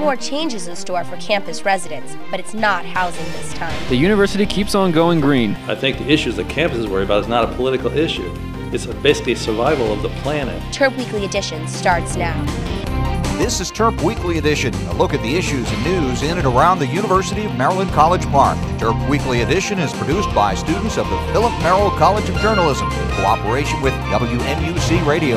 more changes in store for campus residents, but it's not housing this time. The university keeps on going green. I think the issues the campus is worried about is not a political issue. It's basically survival of the planet. TERP Weekly Edition starts now. This is TERP Weekly Edition, a look at the issues and news in and around the University of Maryland College Park. TERP Weekly Edition is produced by students of the Philip Merrill College of Journalism in cooperation with WMUC Radio.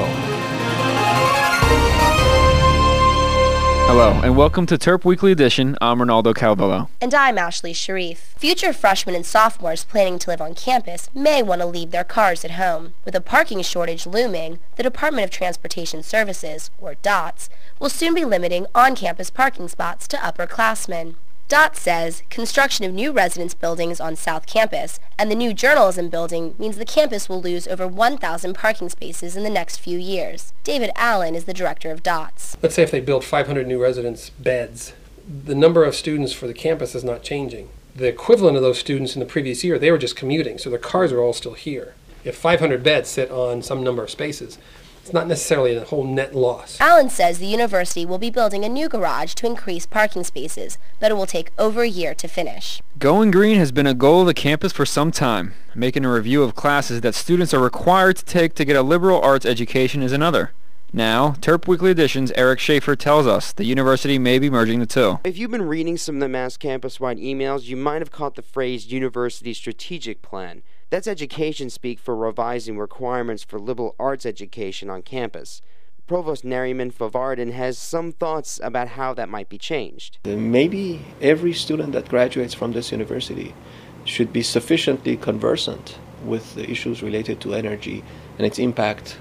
Hello, and welcome to TERP Weekly Edition. I'm Ronaldo Calvillo. And I'm Ashley Sharif. Future freshmen and sophomores planning to live on campus may want to leave their cars at home. With a parking shortage looming, the Department of Transportation Services, or DOTS, will soon be limiting on-campus parking spots to upperclassmen. DOTS says construction of new residence buildings on South Campus and the new journalism building means the campus will lose over 1,000 parking spaces in the next few years. David Allen is the director of DOTS. Let's say if they build 500 new residence beds, the number of students for the campus is not changing. The equivalent of those students in the previous year, they were just commuting, so their cars are all still here. If 500 beds sit on some number of spaces, it's not necessarily a whole net loss. Allen says the university will be building a new garage to increase parking spaces, but it will take over a year to finish. Going green has been a goal of the campus for some time. Making a review of classes that students are required to take to get a liberal arts education is another. Now, TERP Weekly Edition's Eric Schaefer tells us the university may be merging the two. If you've been reading some of the Mass campus-wide emails, you might have caught the phrase University Strategic Plan. That's education speak for revising requirements for liberal arts education on campus. Provost Nariman Favardin has some thoughts about how that might be changed. Maybe every student that graduates from this university should be sufficiently conversant with the issues related to energy and its impact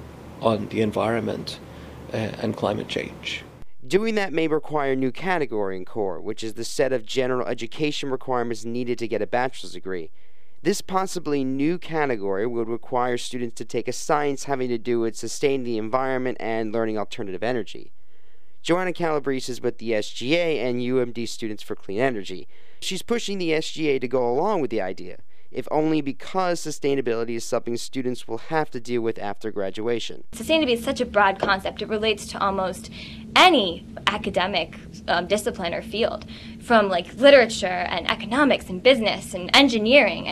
on the environment and climate change. Doing that may require a new category in core, which is the set of general education requirements needed to get a bachelor's degree. This possibly new category would require students to take a science having to do with sustaining the environment and learning alternative energy. Joanna Calabrese is with the SGA and UMD Students for Clean Energy. She's pushing the SGA to go along with the idea, if only because sustainability is something students will have to deal with after graduation. Sustainability is such a broad concept. It relates to almost any academic discipline or field, from like literature and economics and business and engineering,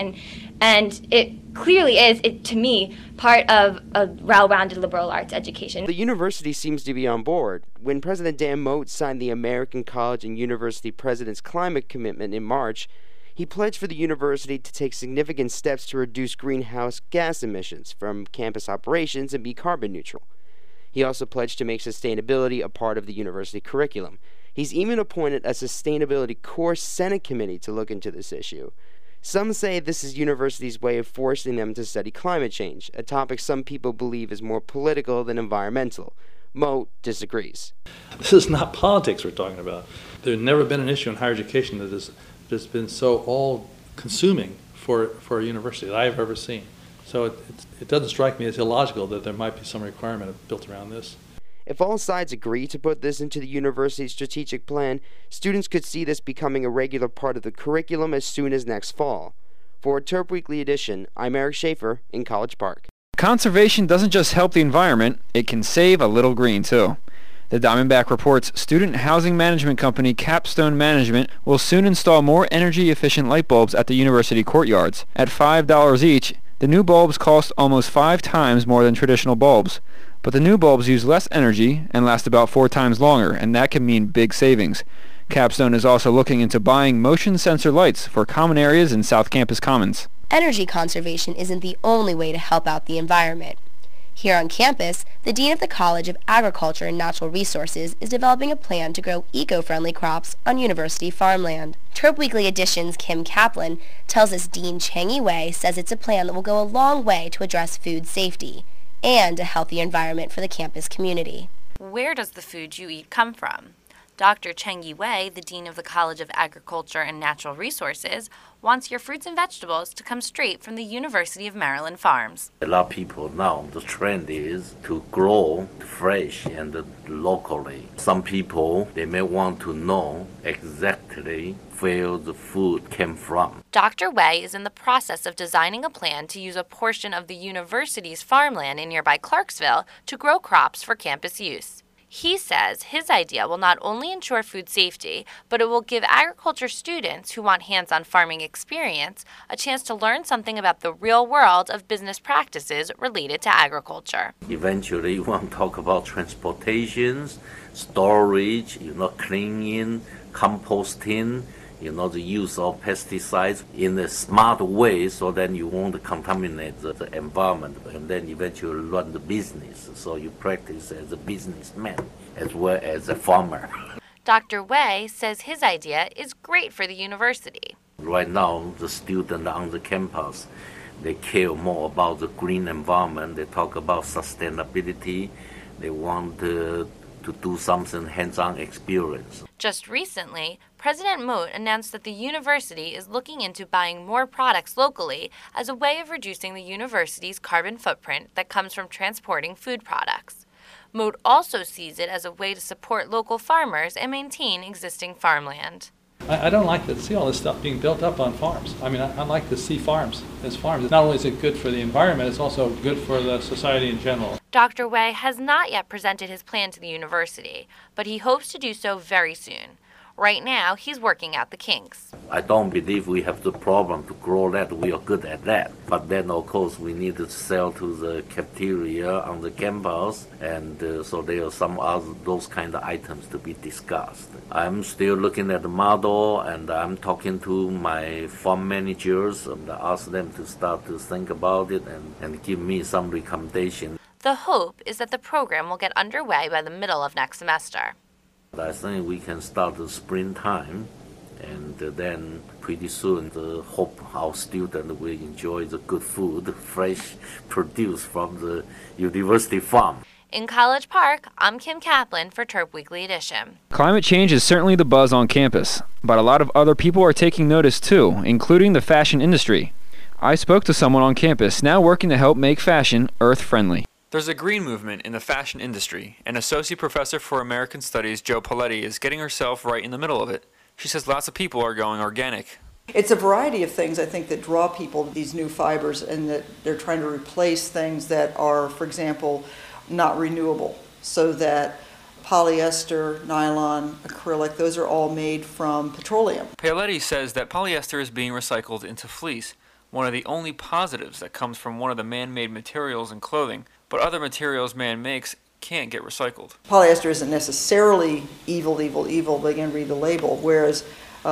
and it clearly is, to me, part of a well-rounded liberal arts education. The university seems to be on board. When President Dan Moat signed the American College and University President's Climate Commitment in March, he pledged for the university to take significant steps to reduce greenhouse gas emissions from campus operations and be carbon neutral. He also pledged to make sustainability a part of the university curriculum. He's even appointed a Sustainability Core Senate Committee to look into this issue. Some say this is university's way of forcing them to study climate change, a topic some people believe is more political than environmental. Moat disagrees. This is not politics we're talking about. There's never been an issue in higher education that has been so all-consuming for a university that I've ever seen. So it doesn't strike me as illogical that there might be some requirement built around this. If all sides agree to put this into the university's strategic plan, students could see this becoming a regular part of the curriculum as soon as next fall. For TERP Weekly Edition, I'm Eric Schaefer in College Park. Conservation doesn't just help the environment, it can save a little green too. The Diamondback reports student housing management company Capstone Management will soon install more energy-efficient light bulbs at the university courtyards. At $5 each, the new bulbs cost almost 5 times more than traditional bulbs. But the new bulbs use less energy and last about 4 times longer, and that can mean big savings. Capstone is also looking into buying motion sensor lights for common areas in South Campus Commons. Energy conservation isn't the only way to help out the environment. Here on campus, the Dean of the College of Agriculture and Natural Resources is developing a plan to grow eco-friendly crops on university farmland. TERP Weekly Edition's Kim Kaplan tells us Dean Cheng Wei says it's a plan that will go a long way to address food safety and a healthier environment for the campus community. Where does the food you eat come from? Dr. Cheng Wei, the Dean of the College of Agriculture and Natural Resources, wants your fruits and vegetables to come straight from the University of Maryland farms. A lot of people now, the trend is to grow fresh and locally. Some people, they may want to know exactly where the food came from. Dr. Wei is in the process of designing a plan to use a portion of the university's farmland in nearby Clarksville to grow crops for campus use. He says his idea will not only ensure food safety, but it will give agriculture students who want hands-on farming experience a chance to learn something about the real world of business practices related to agriculture. Eventually, we want to talk about transportations, storage, cleaning, composting, the use of pesticides in a smart way so then you won't contaminate the environment and then eventually run the business. So you practice as a businessman as well as a farmer. Dr. Wei says his idea is great for the university. Right now, the students on the campus, they care more about the green environment. They talk about sustainability. They want to do something hands-on experience. Just recently, President Moat announced that the university is looking into buying more products locally as a way of reducing the university's carbon footprint that comes from transporting food products. Moat also sees it as a way to support local farmers and maintain existing farmland. I don't like to see all this stuff being built up on farms. I mean, I like to see farms as farms. Not only is it good for the environment, it's also good for the society in general. Dr. Wei has not yet presented his plan to the university, but he hopes to do so very soon. Right now, he's working out the kinks. I don't believe we have the problem to grow that. We are good at that. But then, of course, we need to sell to the cafeteria on the campus, and so there are some other those kind of items to be discussed. I'm still looking at the model, and I'm talking to my farm managers and ask them to start to think about it and give me some recommendation. The hope is that the program will get underway by the middle of next semester. I think we can start the springtime, and then pretty soon hope our students will enjoy the good food, fresh produce from the university farm. In College Park, I'm Kim Kaplan for Terp Weekly Edition. Climate change is certainly the buzz on campus, but a lot of other people are taking notice too, including the fashion industry. I spoke to someone on campus now working to help make fashion earth-friendly. There's a green movement in the fashion industry, and Associate Professor for American Studies Jo Paletti is getting herself right in the middle of it. She says lots of people are going organic. It's a variety of things, I think, that draw people to these new fibers, and that they're trying to replace things that are, for example, not renewable. So that polyester, nylon, acrylic, those are all made from petroleum. Paletti says that polyester is being recycled into fleece, one of the only positives that comes from one of the man-made materials in clothing. But other materials man makes can't get recycled. Polyester isn't necessarily evil, but again, read the label. Whereas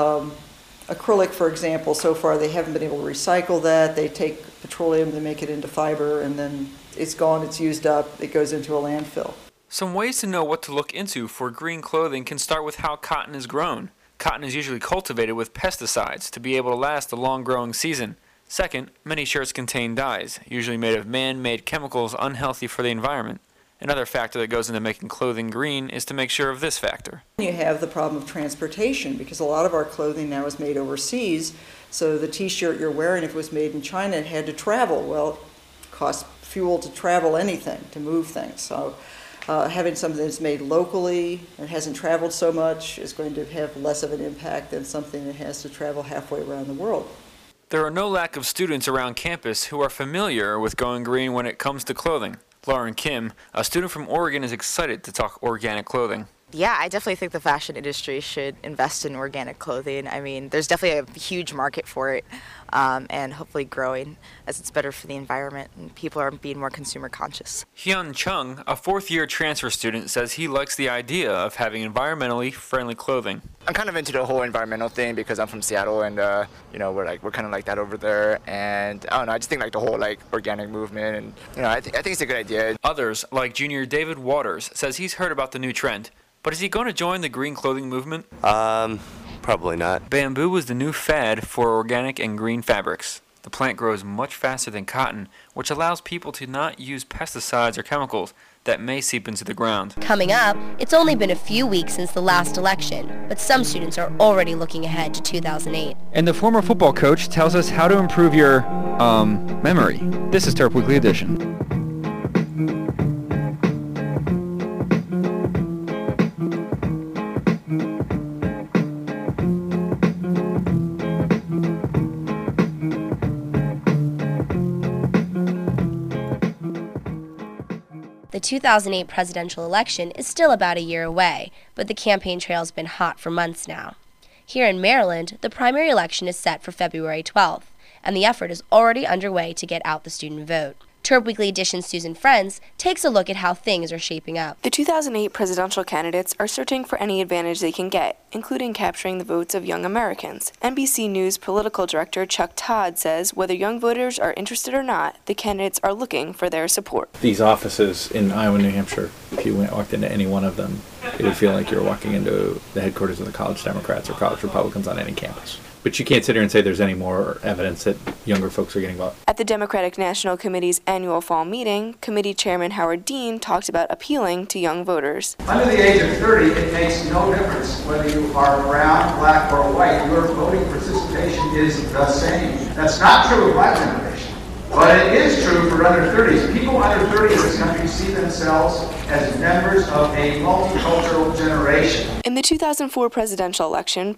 acrylic, for example, so far they haven't been able to recycle that. They take petroleum, they make it into fiber, and then it's gone, it's used up, it goes into a landfill. Some ways to know what to look into for green clothing can start with how cotton is grown. Cotton is usually cultivated with pesticides to be able to last a long growing season. Second, many shirts contain dyes, usually made of man-made chemicals unhealthy for the environment. Another factor that goes into making clothing green is to make sure of this factor. You have the problem of transportation, because a lot of our clothing now is made overseas, so the t-shirt you're wearing, if it was made in China, it had to travel. Well, it costs fuel to travel anything, to move things. So having something that's made locally and hasn't traveled so much is going to have less of an impact than something that has to travel halfway around the world. There are no lack of students around campus who are familiar with going green when it comes to clothing. Lauren Kim, a student from Oregon, is excited to talk organic clothing. Yeah, I definitely think the fashion industry should invest in organic clothing. I mean, there's definitely a huge market for it, and hopefully growing, as it's better for the environment and people are being more consumer conscious. Hyun Chung, a fourth-year transfer student, says he likes the idea of having environmentally friendly clothing. I'm kind of into the whole environmental thing because I'm from Seattle, and we're kind of like that over there. And I don't know, I just think like the whole organic movement, and I think it's a good idea. Others, like junior David Waters, says he's heard about the new trend. But is he going to join the green clothing movement? Probably not. Bamboo is the new fad for organic and green fabrics. The plant grows much faster than cotton, which allows people to not use pesticides or chemicals that may seep into the ground. Coming up, it's only been a few weeks since the last election, but some students are already looking ahead to 2008. And the former football coach tells us how to improve your, memory. This is Terp Weekly Edition. The 2008 presidential election is still about a year away, but the campaign trail's been hot for months now. Here in Maryland, the primary election is set for February 12th, and the effort is already underway to get out the student vote. Terp Weekly Edition's Susan Friends takes a look at how things are shaping up. The 2008 presidential candidates are searching for any advantage they can get, including capturing the votes of young Americans. NBC News political director Chuck Todd says whether young voters are interested or not, the candidates are looking for their support. These offices in Iowa and New Hampshire, if you walked into any one of them, it would feel like you're walking into the headquarters of the college Democrats or college Republicans on any campus. But you can't sit here and say there's any more evidence that younger folks are getting involved. At the Democratic National Committee's annual fall meeting, committee chairman Howard Dean talked about appealing to young voters. Under the age of 30, it makes no difference whether you are brown, black, or white. Your voting participation is the same. That's not true of my generation, but it is true for under 30s. People under 30 in this country see themselves as members of a multicultural generation. In the 2004 presidential election,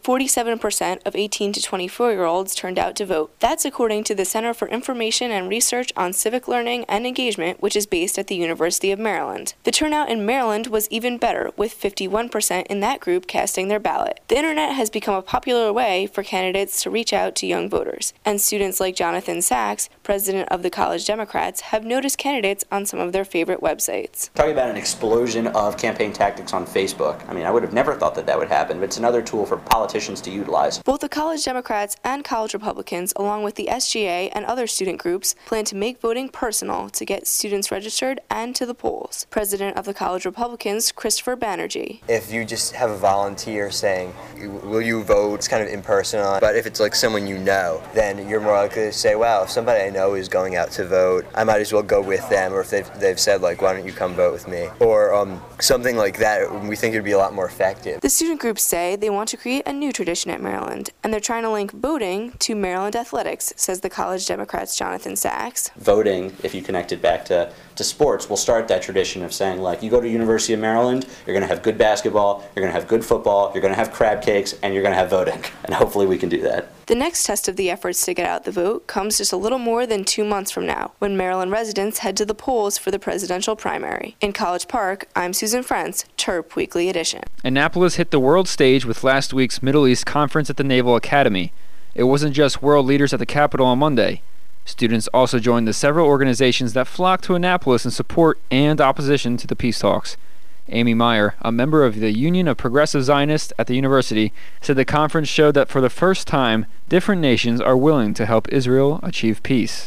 47% of 18 to 24-year-olds turned out to vote. That's according to the Center for Information and Research on Civic Learning and Engagement, which is based at the University of Maryland. The turnout in Maryland was even better, with 51% in that group casting their ballot. The internet has become a popular way for candidates to reach out to young voters, and students like Jonathan Sachs, president of the College Democrats, have noticed candidates on some of their favorite websites. Talking about an explosion of campaign tactics on Facebook. I mean, I would have never thought that would happen, but it's another tool for politicians to utilize. Both the College Democrats and College Republicans, along with the SGA and other student groups, plan to make voting personal to get students registered and to the polls. President of the College Republicans, Christopher Banerjee. If you just have a volunteer saying, will you vote, it's kind of impersonal, but if it's like someone you know, then you're more likely to say, wow, if somebody I know is going out to vote, I might as well go with them, or if they've said, like, why don't you come vote with me? Or something like that, we think it would be a lot more effective. The student groups say they want to create a new tradition at Maryland, and they're trying to link voting to Maryland athletics, says the College Democrats' Jonathan Sachs. Voting, if you connect it back to sports, will start that tradition of saying, like, you go to University of Maryland, you're going to have good basketball, you're going to have good football, you're going to have crab cakes, and you're going to have voting. And hopefully we can do that. The next test of the efforts to get out the vote comes just a little more than 2 months from now, when Maryland residents head to the polls for the presidential primary. In College Park, I'm Susan Friends, Terp Weekly Edition. Annapolis hit the world stage with last week's Middle East Conference at the Naval Academy. It wasn't just world leaders at the Capitol on Monday. Students also joined the several organizations that flocked to Annapolis in support and opposition to the peace talks. Amy Meyer, a member of the Union of Progressive Zionists at the university, said the conference showed that for the first time, different nations are willing to help Israel achieve peace.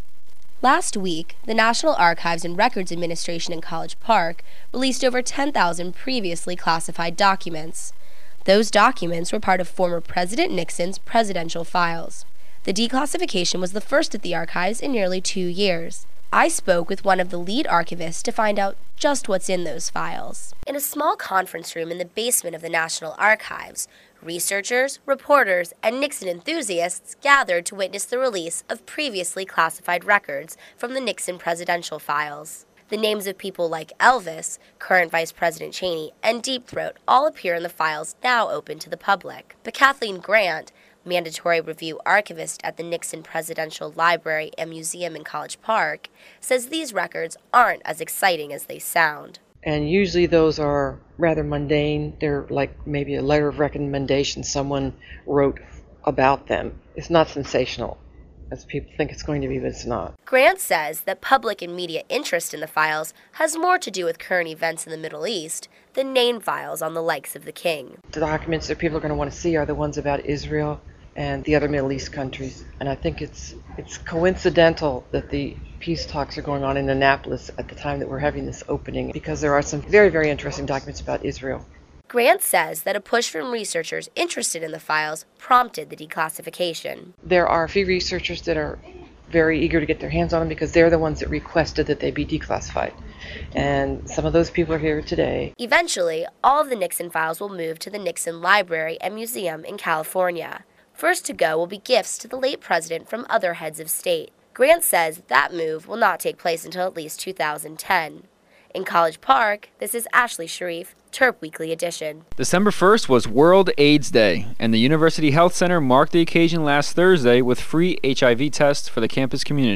Last week, the National Archives and Records Administration in College Park released over 10,000 previously classified documents. Those documents were part of former President Nixon's presidential files. The declassification was the first at the archives in nearly 2 years. I spoke with one of the lead archivists to find out just what's in those files. In a small conference room in the basement of the National Archives, researchers, reporters, and Nixon enthusiasts gathered to witness the release of previously classified records from the Nixon presidential files. The names of people like Elvis, current Vice President Cheney, and Deep Throat all appear in the files now open to the public. But Kathleen Grant, mandatory review archivist at the Nixon Presidential Library and Museum in College Park, says these records aren't as exciting as they sound. And usually those are rather mundane. They're like maybe a letter of recommendation someone wrote about them. It's not sensational, as people think it's going to be, but it's not. Grant says that public and media interest in the files has more to do with current events in the Middle East than name files on the likes of the king. The documents that people are going to want to see are the ones about Israel and the other Middle East countries. And I think it's coincidental that the peace talks are going on in Annapolis at the time that we're having this opening, because there are some very, very interesting documents about Israel. Grant says that a push from researchers interested in the files prompted the declassification. There are a few researchers that are very eager to get their hands on them because they're the ones that requested that they be declassified. And some of those people are here today. Eventually, all of the Nixon files will move to the Nixon Library and Museum in California. First to go will be gifts to the late president from other heads of state. Grant says that move will not take place until at least 2010. In College Park, this is Ashley Sharif, Terp Weekly Edition. December 1st was World AIDS Day, and the University Health Center marked the occasion last Thursday with free HIV tests for the campus community.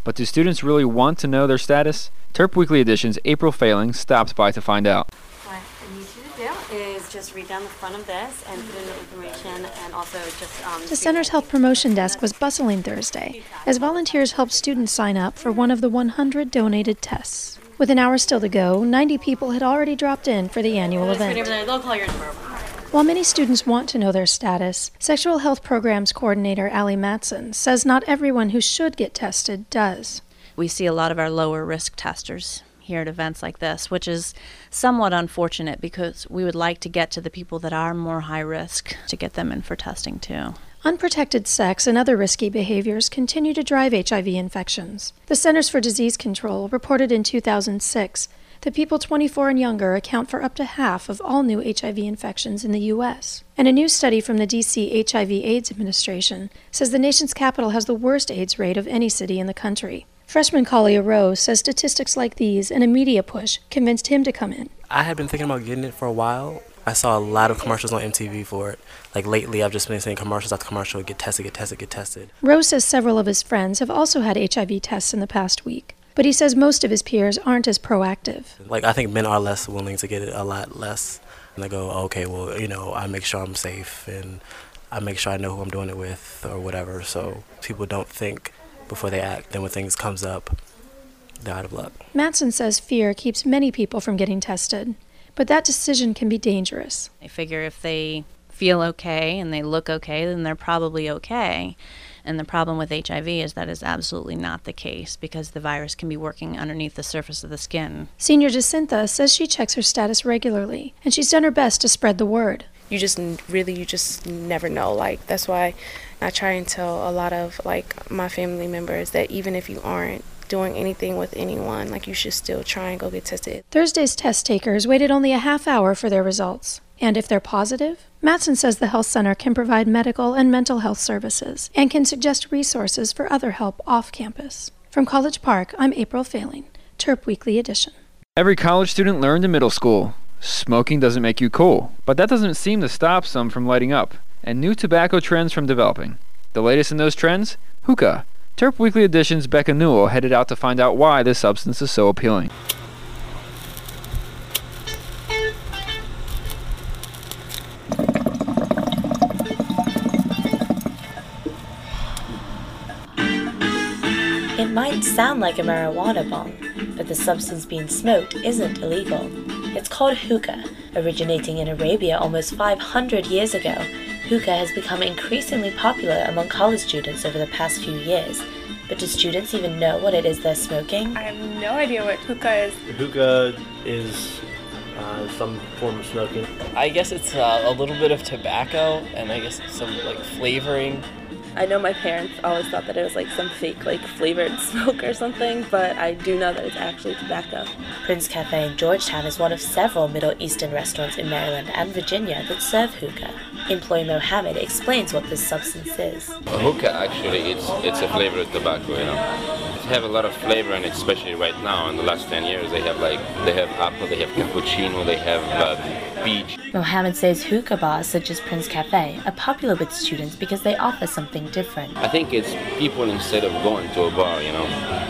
But do students really want to know their status? Terp Weekly Edition's April Failing stopped by to find out. What I need you to do is just read down the front of this and put in the information, and also just... The center's health promotion desk was bustling Thursday as volunteers helped students sign up for one of the 100 donated tests. With an hour still to go, 90 people had already dropped in for the annual event. They'll call your number. While many students want to know their status, Sexual Health Programs Coordinator Allie Matson says not everyone who should get tested does. We see a lot of our lower risk testers here at events like this, which is somewhat unfortunate because we would like to get to the people that are more high risk to get them in for testing too. Unprotected sex and other risky behaviors continue to drive HIV infections. The Centers for Disease Control reported in 2006 that people 24 and younger account for up to half of all new HIV infections in the U.S. And a new study from the D.C. HIV/AIDS Administration says the nation's capital has the worst AIDS rate of any city in the country. Freshman Kalia Rose says statistics like these and a media push convinced him to come in. I had been thinking about getting it for a while. I saw a lot of commercials on MTV for it. Like lately, I've just been seeing commercials after commercial, get tested, get tested, get tested. Rose says several of his friends have also had HIV tests in the past week. But he says most of his peers aren't as proactive. Like, I think men are less willing to get it, a lot less. And they go, okay, well, I make sure I'm safe and I make sure I know who I'm doing it with or whatever. So people don't think before they act. Then when things comes up, they're out of luck. Matson says fear keeps many people from getting tested. But that decision can be dangerous. I figure if they feel okay and they look okay, then they're probably okay. And the problem with HIV is that is absolutely not the case because the virus can be working underneath the surface of the skin. Senior Jacinta says she checks her status regularly, and she's done her best to spread the word. You just never know. Like, that's why I try and tell a lot of, like, my family members that even if you aren't doing anything with anyone, like, you should still try and go get tested. Thursday's test takers waited only a half hour for their results. And if they're positive, Matson says the health center can provide medical and mental health services and can suggest resources for other help off campus. From College Park, I'm April Failing, Terp Weekly Edition. Every college student learned in middle school. Smoking doesn't make you cool, but that doesn't seem to stop some from lighting up, and new tobacco trends from developing. The latest in those trends? Hookah. Terp Weekly Edition's Becca Newell headed out to find out why this substance is so appealing. It might sound like a marijuana bong, but the substance being smoked isn't illegal. It's called hookah. Originating in Arabia almost 500 years ago, hookah has become increasingly popular among college students over the past few years. But do students even know what it is they're smoking? I have no idea what hookah is. Hookah is some form of smoking. I guess it's a little bit of tobacco and I guess some like flavoring. I know my parents always thought that it was like some fake like flavored smoke or something, but I do know that it's actually tobacco. Prince Cafe in Georgetown is one of several Middle Eastern restaurants in Maryland and Virginia that serve hookah. Employee Mohammed explains what this substance is. Hookah actually, it's a flavored tobacco, you know. It have a lot of flavor in it, especially right now. In the last 10 years, they have apple, they have cappuccino, they have peach. Mohammed says hookah bars such as Prince Cafe are popular with students because they offer something different. I think it's people instead of going to a bar, you know,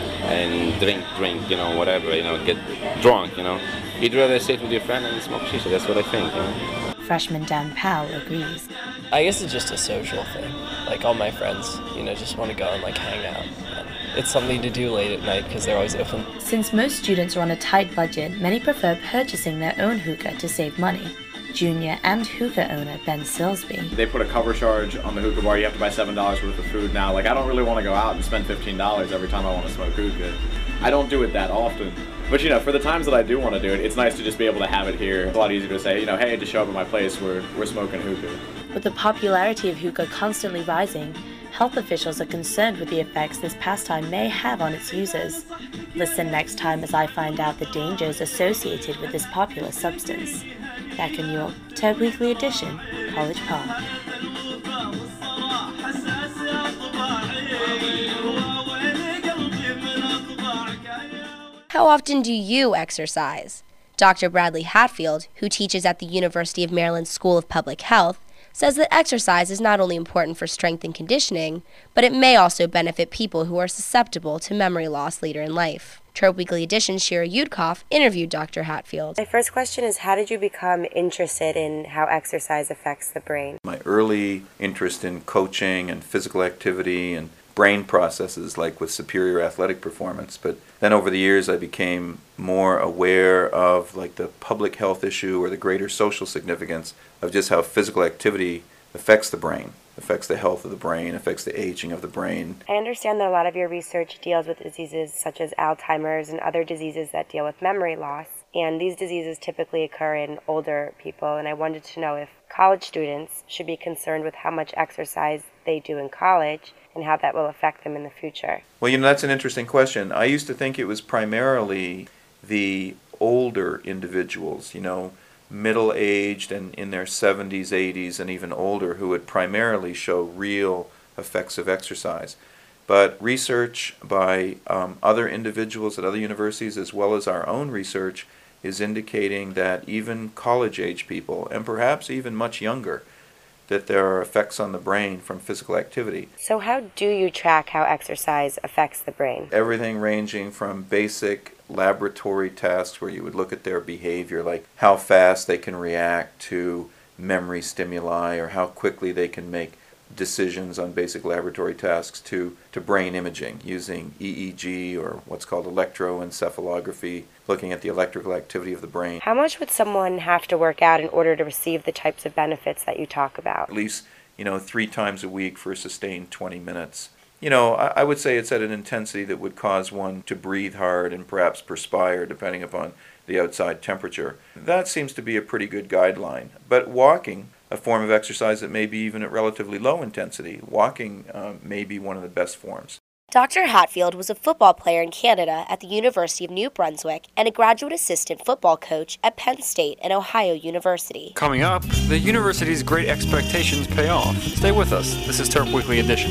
and drink, you know, whatever, you know, get drunk, you know. You'd rather sit with your friend and smoke shisha. That's what I think, you know. Freshman Dan Powell agrees. I guess it's just a social thing. Like all my friends, you know, just want to go and like hang out. And it's something to do late at night because they're always open. Since most students are on a tight budget, many prefer purchasing their own hookah to save money. Junior and hookah owner Ben Silsby. They put a cover charge on the hookah bar. You have to buy $7 worth of food now. Like, I don't really want to go out and spend $15 every time I want to smoke hookah. I don't do it that often. But, you know, for the times that I do want to do it, it's nice to just be able to have it here. It's a lot easier to say, you know, hey, just show up at my place, we're smoking hookah. With the popularity of hookah constantly rising, health officials are concerned with the effects this pastime may have on its users. Listen next time as I find out the dangers associated with this popular substance. Becca Newell, Terp Weekly Edition, College Park. How often do you exercise? Dr. Bradley Hatfield, who teaches at the University of Maryland School of Public Health, says that exercise is not only important for strength and conditioning, but it may also benefit people who are susceptible to memory loss later in life. Trope Weekly Edition's Shira Yudkov interviewed Dr. Hatfield. My first question is, how did you become interested in how exercise affects the brain? My early interest in coaching and physical activity and brain processes, like with superior athletic performance, but then over the years I became more aware of like the public health issue or the greater social significance of just how physical activity affects the brain, affects the health of the brain, affects the aging of the brain. I understand that a lot of your research deals with diseases such as Alzheimer's and other diseases that deal with memory loss, and these diseases typically occur in older people, and I wanted to know if college students should be concerned with how much exercise they do in college and how that will affect them in the future. Well, that's an interesting question. I used to think it was primarily the older individuals, middle-aged and in their 70s, 80s, and even older, who would primarily show real effects of exercise. But research by other individuals at other universities, as well as our own research, is indicating that even college-age people, and perhaps even much younger, that there are effects on the brain from physical activity. So how do you track how exercise affects the brain? Everything ranging from basic laboratory tests where you would look at their behavior, like how fast they can react to memory stimuli or how quickly they can make decisions on basic laboratory tasks, to brain imaging using EEG or what's called electroencephalography, looking at the electrical activity of the brain. How much would someone have to work out in order to receive the types of benefits that you talk about? At least, 3 times a week for a sustained 20 minutes. I would say it's at an intensity that would cause one to breathe hard and perhaps perspire depending upon the outside temperature. That seems to be a pretty good guideline. But walking, a form of exercise that may be even at relatively low intensity, walking may be one of the best forms. Dr. Hatfield was a football player in Canada at the University of New Brunswick and a graduate assistant football coach at Penn State and Ohio University. Coming up, the university's great expectations pay off. Stay with us. This is Turp Weekly Edition.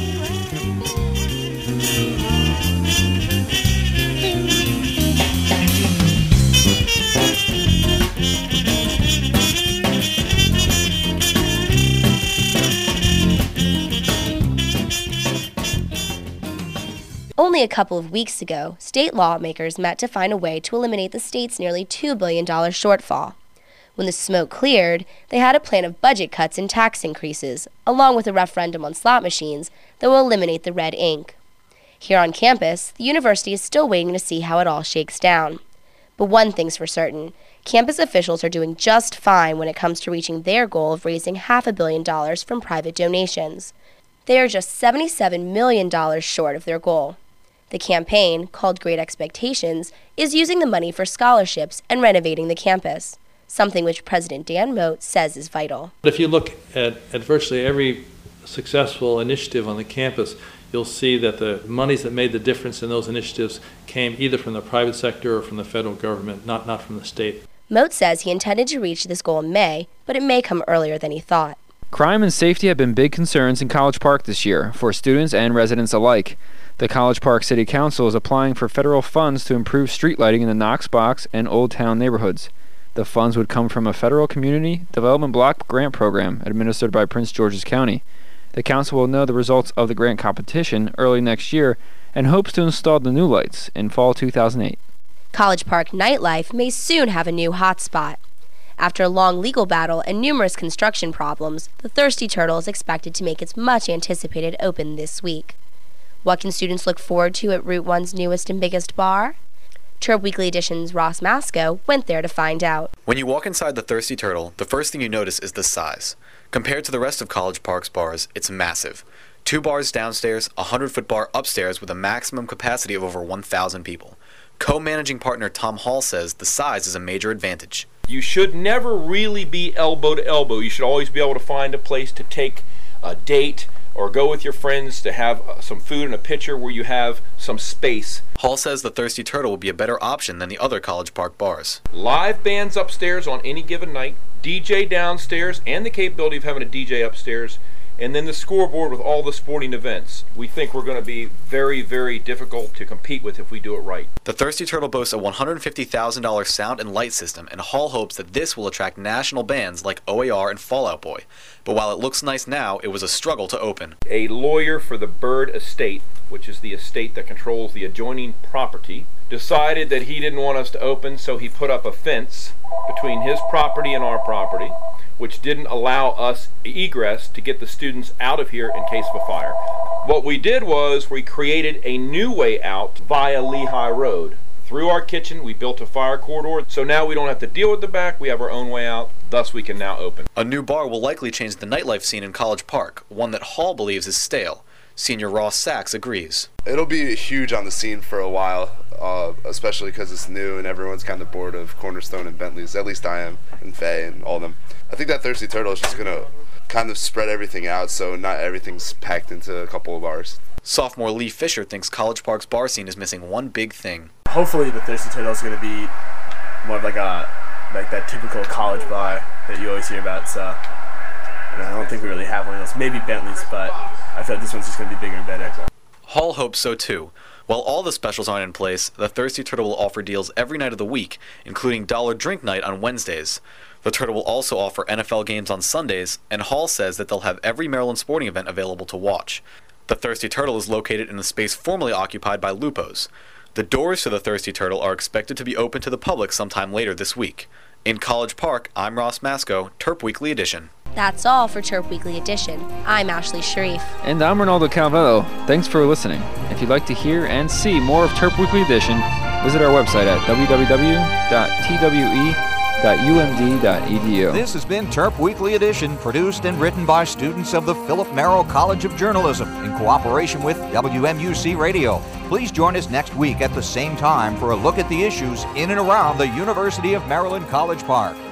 Only a couple of weeks ago, state lawmakers met to find a way to eliminate the state's nearly $2 billion shortfall. When the smoke cleared, they had a plan of budget cuts and tax increases, along with a referendum on slot machines that will eliminate the red ink. Here on campus, the university is still waiting to see how it all shakes down. But one thing's for certain, campus officials are doing just fine when it comes to reaching their goal of raising $500 million from private donations. They are just $77 million short of their goal. The campaign, called Great Expectations, is using the money for scholarships and renovating the campus, something which President Dan Moat says is vital. If you look at virtually every successful initiative on the campus, you'll see that the monies that made the difference in those initiatives came either from the private sector or from the federal government, not from the state. Moat says he intended to reach this goal in May, but it may come earlier than he thought. Crime and safety have been big concerns in College Park this year for students and residents alike. The College Park City Council is applying for federal funds to improve street lighting in the Knox Box and Old Town neighborhoods. The funds would come from a federal community development block grant program administered by Prince George's County. The council will know the results of the grant competition early next year and hopes to install the new lights in fall 2008. College Park nightlife may soon have a new hotspot. After a long legal battle and numerous construction problems, the Thirsty Turtle is expected to make its much-anticipated open this week. What can students look forward to at Route 1's newest and biggest bar? Turp Weekly Edition's Ross Masco went there to find out. When you walk inside the Thirsty Turtle, the first thing you notice is the size. Compared to the rest of College Park's bars, it's massive. 2 bars downstairs, a 100-foot bar upstairs with a maximum capacity of over 1,000 people. Co-managing partner Tom Hall says the size is a major advantage. You should never really be elbow to elbow. You should always be able to find a place to take a date or go with your friends to have some food and a pitcher where you have some space. Hall says the Thirsty Turtle will be a better option than the other College Park bars. Live bands upstairs on any given night, DJ downstairs, and the capability of having a DJ upstairs, and then the scoreboard with all the sporting events. We think we're going to be very, very difficult to compete with if we do it right. The Thirsty Turtle boasts a $150,000 sound and light system, and Hall hopes that this will attract national bands like OAR and Fall Out Boy. But while it looks nice now, it was a struggle to open. A lawyer for the Bird estate, which is the estate that controls the adjoining property, decided that he didn't want us to open, so he put up a fence between his property and our property, which didn't allow us egress to get the students out of here in case of a fire. What we did was we created a new way out via Lehigh Road. Through our kitchen, we built a fire corridor, so now we don't have to deal with the back, we have our own way out, thus we can now open. A new bar will likely change the nightlife scene in College Park, one that Hall believes is stale. Senior Ross Sachs agrees. It'll be huge on the scene for a while, especially because it's new and everyone's kind of bored of Cornerstone and Bentley's. At least I am, and Faye and all of them. I think that Thirsty Turtle is just going to kind of spread everything out so not everything's packed into a couple of bars. Sophomore Lee Fisher thinks College Park's bar scene is missing one big thing. Hopefully the Thirsty Turtle is going to be more of like that typical college bar that you always hear about. So I don't think we really have one of those. Maybe Bentley's, but I feel like this one's just going to be bigger and better. Hall hopes so too. While all the specials aren't in place, the Thirsty Turtle will offer deals every night of the week, including dollar drink night on Wednesdays. The Turtle will also offer NFL games on Sundays, and Hall says that they'll have every Maryland sporting event available to watch. The Thirsty Turtle is located in a space formerly occupied by Lupo's. The doors to the Thirsty Turtle are expected to be open to the public sometime later this week. In College Park, I'm Ross Masco, Terp Weekly Edition. That's all for Terp Weekly Edition. I'm Ashley Sharif. And I'm Ronaldo Calvello. Thanks for listening. If you'd like to hear and see more of Terp Weekly Edition, visit our website at www.twe.umd.edu. This has been Terp Weekly Edition, produced and written by students of the Philip Merrill College of Journalism in cooperation with WMUC Radio. Please join us next week at the same time for a look at the issues in and around the University of Maryland College Park.